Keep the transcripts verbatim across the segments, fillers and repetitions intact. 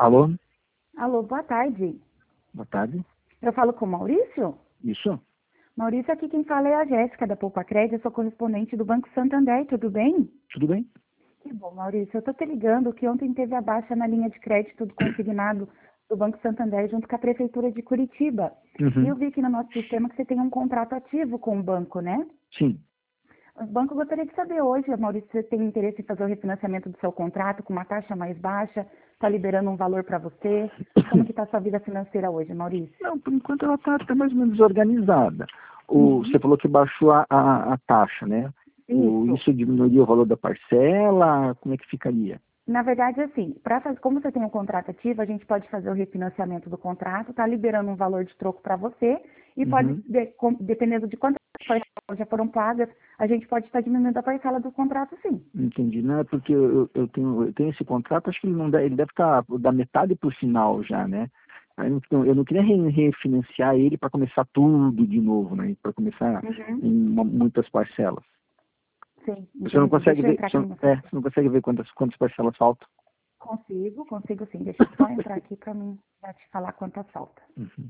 Alô? Alô, boa tarde. Boa tarde. Eu falo com o Maurício? Isso? Maurício, aqui quem fala é a Jéssica da Poupa Crédito, eu sou correspondente do Banco Santander, tudo bem? Tudo bem? Que bom, Maurício. Eu tô te ligando que ontem teve a baixa na linha de crédito do consignado do Banco Santander junto com a Prefeitura de Curitiba. E Uhum. eu vi aqui no nosso sistema que você tem um contrato ativo com o banco, né? Sim. O banco gostaria de saber hoje, Maurício, se você tem interesse em fazer o refinanciamento do seu contrato com uma taxa mais baixa, está liberando um valor para você. Como que está a sua vida financeira hoje, Maurício? Não, por enquanto ela está até mais ou menos organizada. O, você Uhum. falou que baixou a, a, a taxa, né? O, Isso. isso diminuiria o valor da parcela? Como é que ficaria? Na verdade, assim, pra fazer, como você tem um contrato ativo, a gente pode fazer o refinanciamento do contrato, tá liberando um valor de troco para você e pode, Uhum. de- com- dependendo de quantas parcelas já foram pagas, a gente pode estar diminuindo a parcela do contrato, sim. Entendi. Não é porque eu, eu, tenho, eu tenho esse contrato, acho que ele, não deve, ele deve estar da metade para o final já, né? Aí, então, eu não queria re- refinanciar ele para começar tudo de novo, né? Para começar Uhum. em uma- muitas parcelas. Sim, Você não entendi. consegue Deixa eu ver, entrar você aqui não, no meu é, sistema. você não consegue ver quantas, quantas parcelas faltam? Consigo, consigo sim. Deixa eu só entrar aqui para mim já te falar quantas falta. Uhum.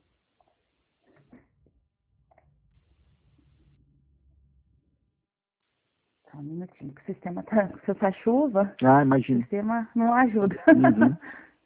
Só um minutinho, que o sistema tá, se essa chuva, Ah, o imagino. sistema não ajuda. Uhum.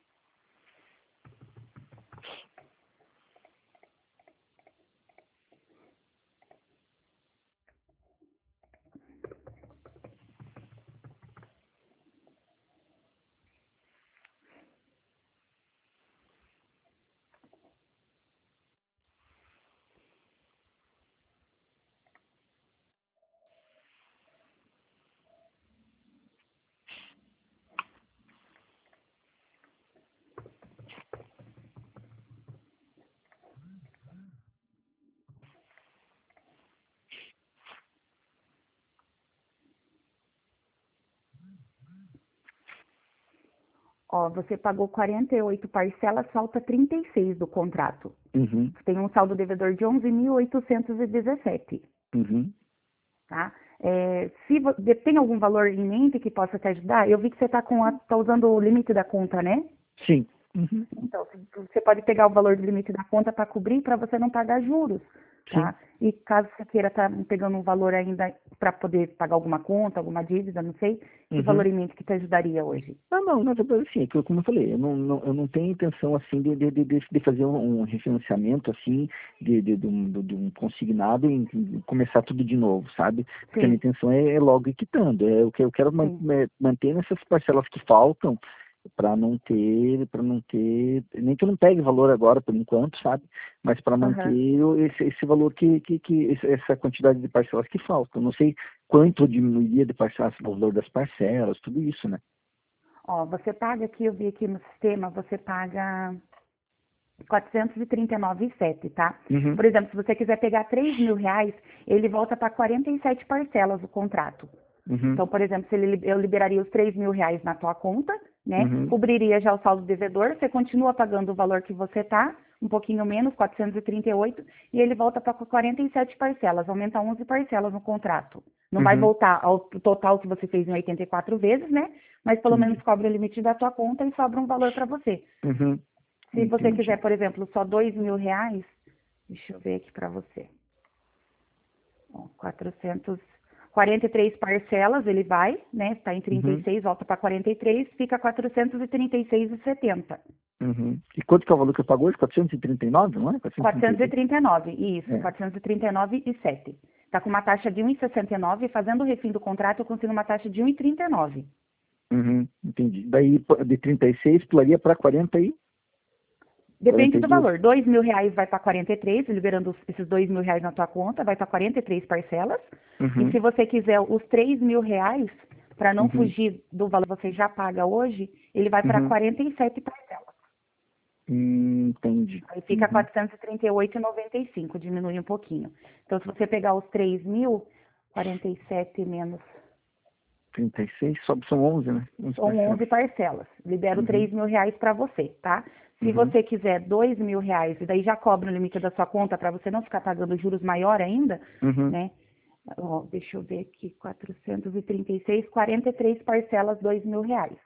Ó, você pagou quarenta e oito parcelas, falta trinta e seis do contrato. Uhum. Tem um saldo devedor de onze mil oitocentos e dezessete, Uhum. tá? É, se vo- de- tem algum valor em mente que possa te ajudar, eu vi que você está tá usando o limite da conta, né? Sim. Uhum. Então, se- você pode pegar o valor do limite da conta para cobrir, para você não pagar juros, Sim. tá? E caso você queira estar pegando um valor ainda para poder pagar alguma conta, alguma dívida, não sei, que valor Uhum. em mente que te ajudaria hoje? Ah, não, na verdade, assim, é que eu- como eu falei, eu não, não, eu não tenho intenção, assim, de, de, de, de de fazer um, um refinanciamento, assim, de, de, de, um, de um consignado e e começar tudo de novo, sabe? Porque a minha Sim, intenção é, é logo ir quitando, é o que eu quero man- sim. é manter nessas parcelas que faltam, para não ter, para não ter, nem que eu não pegue valor agora por enquanto, sabe? Mas para Aham. manter o- esse, esse valor que, que, que esse- essa quantidade de parcelas que faltam. Não sei quanto diminuiria de parcelas, o valor das parcelas, tudo isso, né? Ó, você paga aqui, eu vi aqui no sistema, você paga quatrocentos e trinta e nove vírgula sete, tá? Uhum, Por exemplo, se você quiser pegar três mil reais, ele volta para quarenta e sete parcelas o contrato. uhum, Então, por exemplo, se ele, eu liberaria os três mil reais na tua conta, né? uhum, Cobriria já o saldo devedor, você continua pagando o valor que você tá, um pouquinho menos, quatrocentos e trinta e oito, e ele volta para quarenta e sete parcelas, aumenta onze parcelas no contrato. Não vai uhum. voltar ao total que você fez em oitenta e quatro vezes, né? Mas pelo menos Entendi. cobre o limite da tua conta e sobra um valor para você. Uhum, Se você quiser, entendi. por exemplo, só dois mil reais, deixa eu ver aqui para você. Ó, quatrocentos, quarenta e três parcelas, ele vai, né? Está em trinta e Uhum, seis, volta para quarenta e três, fica quatrocentos e trinta e seis e setenta. uhum. E quanto que é o valor que eu pago hoje? quatrocentos e trinta e nove, não é? quatrocentos e trinta e quatrocentos e dois? trinta e nove, isso, É. quatrocentos e trinta e nove e sete. Está com uma taxa de um vírgula sessenta e nove, fazendo o refim do contrato eu consigo uma taxa de um vírgula trinta e nove. Uhum, entendi. Daí de trinta e seis pularia para quarenta e Depende quarenta e do duas. valor. Dois mil reais vai para quarenta e três, liberando os- esses dois mil reais na tua conta, vai para quarenta e três parcelas. E Uhum, se você quiser os três mil reais, para não uhum, fugir do valor que você já paga hoje, ele vai para uhum. quarenta e sete parcelas. Hum, entendi. Aí fica Uhum. quatrocentos e trinta e oito e noventa e cinco, diminui um pouquinho. Então, se você pegar os três mil, quarenta e sete menos, trinta e seis, sobe, são onze, né? onze são onze parcelas. parcelas. Libero Uhum, três mil reais para você, tá? Se uhum, você quiser dois mil reais, e daí já cobra o limite da sua conta para você não ficar pagando juros maior ainda, uhum. né? Ó, deixa eu ver aqui, quatrocentos e trinta e seis, quarenta e três parcelas, dois mil reais.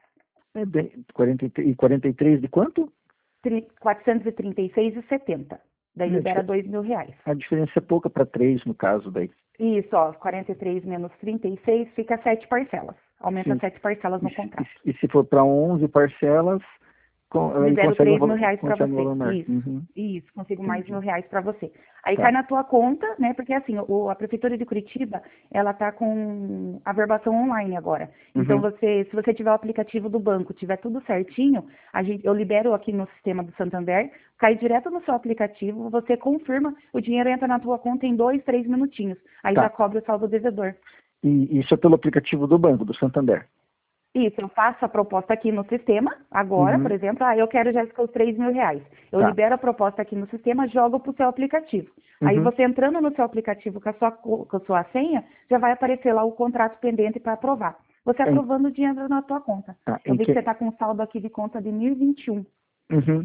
É bem, quarenta e três, e quarenta e três de quanto? quatrocentos e trinta e seis e setenta. Daí É, libera dois mil reais. a diferença é pouca para três no caso daí. Isso, ó, quarenta e três menos trinta e seis fica sete parcelas. Aumenta Sim. sete parcelas no E, contrato. e, e se for para onze parcelas, com, aí Libero consegue um três mil valor, reais para consegue um você. valor maior. Isso, Uhum. isso, consigo mais Entendi. mil reais para você. Aí Tá. cai na tua conta, né? Porque assim, o, a Prefeitura de Curitiba, ela tá com a verbação online agora. Então, Uhum. você, se você tiver o aplicativo do banco, tiver tudo certinho, a gente, eu libero aqui no sistema do Santander, cai direto no seu aplicativo, você confirma, o dinheiro entra na tua conta em dois, três minutinhos. Aí já Tá. cobre o saldo devedor. E isso é pelo aplicativo do banco, do Santander. Isso, eu faço a proposta aqui no sistema, agora, por Uhum. exemplo, ah, eu quero, Jéssica, os três mil reais. Eu Tá. libero a proposta aqui no sistema, jogo para o seu aplicativo. Aí Uhum. você entrando no seu aplicativo com a sua, co- com a sua senha, já vai aparecer lá o contrato pendente para aprovar. Você Em, aprovando o dinheiro na tua conta. tá. Eu Em vi que você que... está com um saldo aqui de conta de mil e vinte e um. Uhum.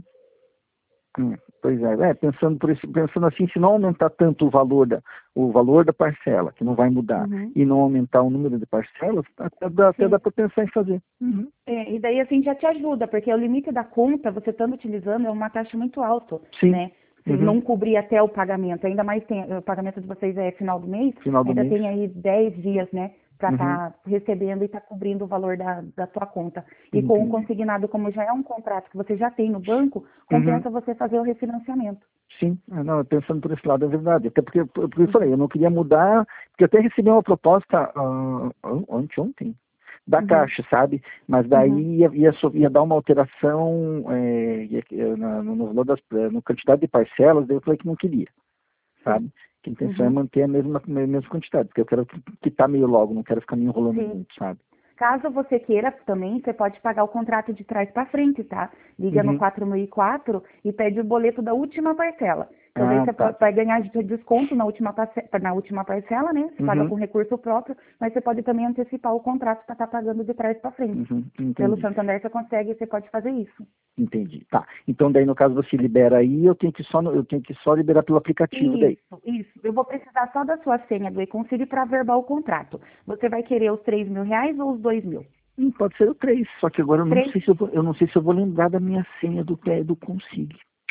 Hum, Pois é, é, pensando por isso, pensando assim, se não aumentar tanto o valor da, o valor da parcela, que não vai mudar, Uhum. e não aumentar o número de parcelas, até dá, até dá Sim. para pensar em fazer. Uhum. É, e daí assim já te ajuda, porque o limite da conta, você estando utilizando, é uma taxa muito alta, Sim. né? Se Uhum. não cobrir até o pagamento, ainda mais tem, o pagamento de vocês é final do mês, Final do ainda mês. tem aí dez dias, né, para Uhum. estar recebendo e estar cobrindo o valor da, da tua conta. E com o Entendi. consignado, como já é um contrato que você já tem no banco, Uhum. compensa você fazer o refinanciamento. Sim, ah, não, pensando por esse lado é verdade. Até porque, porque eu falei, Uhum. eu não queria mudar, porque eu até recebi uma proposta uh, anteontem da Uhum. Caixa, sabe? Mas Uhum. daí ia, ia, so- ia dar uma alteração é, ia- ia na- no, no valor das, na quantidade de parcelas, daí eu falei que não queria, Sim. sabe? Que a intenção é Uhum. manter a mesma, a mesma quantidade, porque eu quero quitar meio logo, não quero ficar me enrolando Sim. muito, sabe? Caso você queira também, você pode pagar o contrato de trás para frente, tá? Liga no Uhum. quatro mil e quatro e pede o boleto da última parcela. Então daí Ah, você tá. po- vai ganhar de- desconto na última, parce- na última parcela, né? Você paga Uhum. com recurso próprio, mas você pode também antecipar o contrato para estar pagando de trás para frente. Uhum. Pelo Entendi. Santander você consegue, você pode fazer isso. Entendi. Tá. Então daí no caso você libera aí, eu tenho que só no- eu tenho que só liberar pelo aplicativo daí. Isso, isso. Eu vou precisar só da sua senha do e-consigo para verbal o contrato. Você vai querer os três mil reais ou os dois mil? Hum, pode ser o três, só que agora eu não Três? sei se eu vou, eu não sei se eu vou lembrar da minha senha do pé do Consig.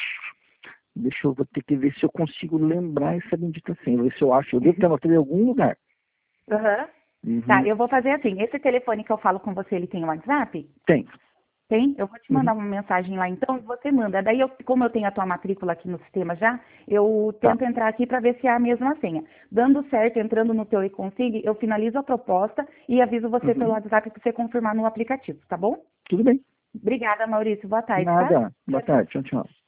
Deixa eu vou ter que ver se eu consigo lembrar essa bendita senha. Vou ver se eu acho. Eu devo ter anotado em algum lugar. Aham. Tá, Uhum. eu vou fazer assim. Esse telefone que eu falo com você, ele tem o WhatsApp? Tem. Tem? Eu vou te Uhum. mandar uma mensagem lá então, e você manda. Daí, eu, como eu tenho a tua matrícula aqui no sistema já, eu Tá. tento entrar aqui para ver se é a mesma senha. Dando certo, entrando no teu e-consig, eu finalizo a proposta e aviso você pelo Uhum. WhatsApp para você confirmar no aplicativo, tá bom? Tudo bem. Obrigada, Maurício. Boa tarde, tá? Nada. Boa Tchau, tchau. tarde. Tchau, tchau.